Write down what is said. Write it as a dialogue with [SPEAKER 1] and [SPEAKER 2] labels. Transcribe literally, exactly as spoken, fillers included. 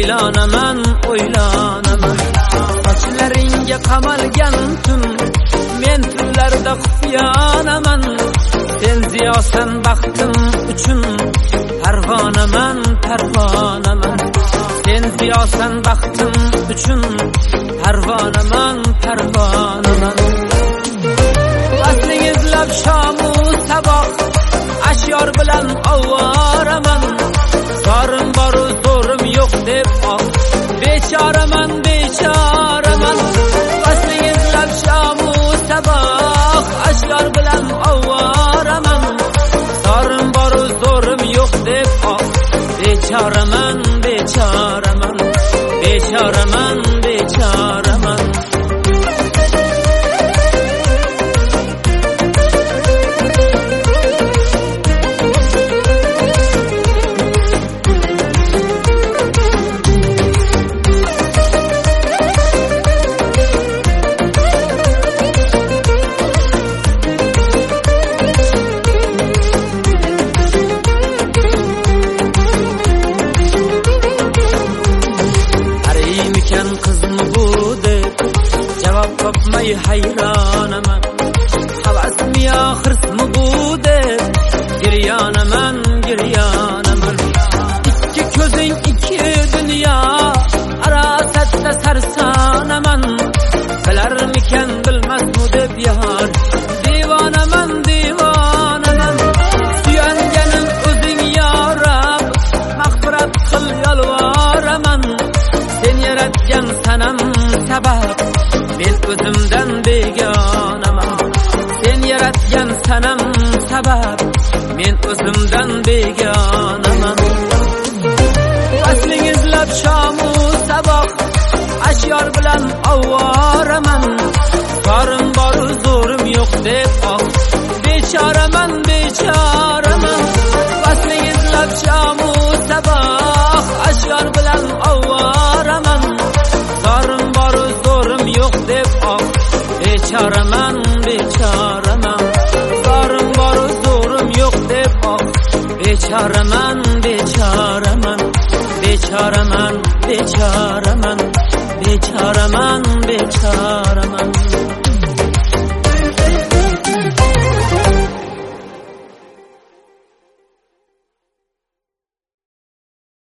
[SPEAKER 1] O'ylanaman, o'ylanaman. Sochlaringga qamalgan tun, men tunlarda xufiyanaman. Sen ziyosan baxtim uchun, parvonaman, parvonaman. Sen ziyosan baxtim uchun, parvonaman, parvonaman. Vasling izlab shamu saboq, ashyor bilan ovoraman. Zorim boru zo'rim yo'q deb oh, bechoraman, bechoraman. Vasling izlab shamu saboq, ashyor bilan ovoraman. Zorim boru zo'rim yo'q deb oh, bechoraman, bechoraman, bechoraman, bechoraman. Qizmi bu deb javob topmay hayronaman. Havasmi yo hirsmi bu deb giryonaman, giryonaman. Ikki ko'zing ikki dunyo arosatda sarsonaman. Bilarmikan bilmasmi deb yor devonaman, devonaman. Suyanganim o'zing yo Rob, mag'firat qil yolvoraman. Sen yaratgan sanam sabab, men o'zimdan begonaman. Sen yaratgan sanam sabab, men o'zimdan begonaman. Vasling izlab shamu saboq, ashyor bilan ovoraman. Zorim boru zo'rim yo'q deb oh, bechoraman, bechoraman. Vasling izlab shamu saboq, ashyor bilan ovoraman. Zorim boru zo'rim yo'q deb oh, bechoraman, bechoraman. Zorim boru zo'rim yo'q deb oh, bechoraman, bechoraman, bechoraman, bechoraman, bechoraman, bechoraman.